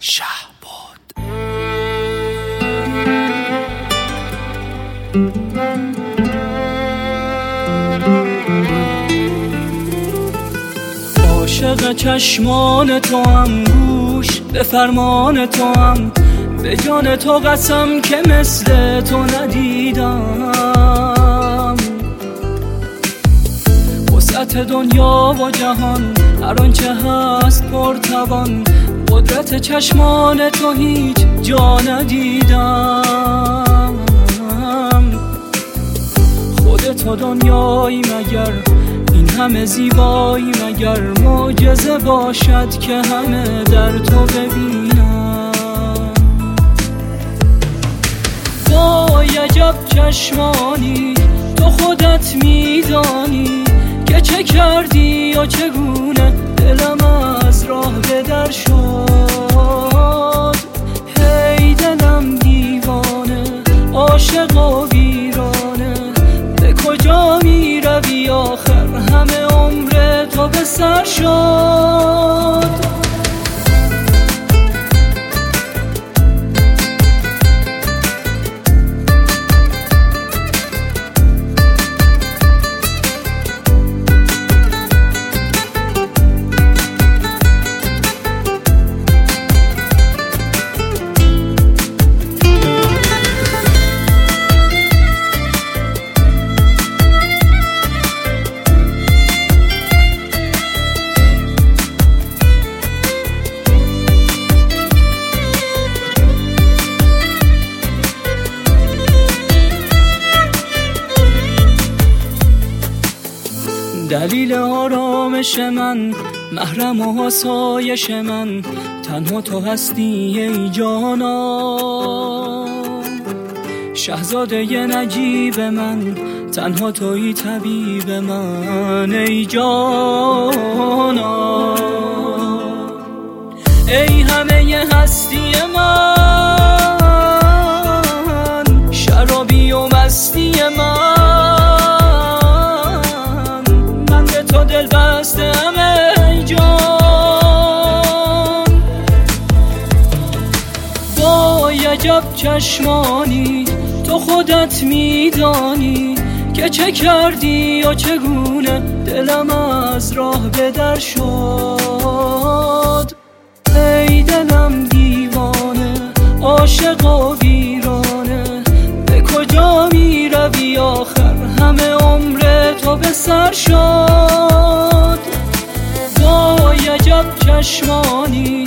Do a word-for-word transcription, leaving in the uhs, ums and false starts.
شهباد. عاشق چشمان تو هم، گوش به فرمان تو هم، به جان تو قسم که مثل تو ندیدم. وسعت دنیا و جهان هر آنچه هست پرتوان، قدرت چشمان تو هیچ جا ندیدم. خودت دنیایی مگر این همه زیبایی مگر، معجزه باشد که همه در تو ببینم. وای عجب چشمانی تو خودت میدانی که چه کردی و چگونه دلم از راه به در شد. هی دلم دیوانه عاشق و ویرانه، به کجا می روی آخر همه عمر تو به سر شد. دلیل آرامش من، محرم و آسایش من، تنها تو هستی ای جانا. شاهزاده نجیب من، تنها تویی طبیب من ای جانا. ای همه هستی من، شرابی و مستی من، تو دل بستم ای جان. وای عجب چشمانی تو خودت میدانی که چه کردی و چگونه دلم از راه به در شد. ای دلم دیوانه عاشق و ویرانه، به کجا می روی آخر همه عمر تو به سر شد. وای عجب چشمانی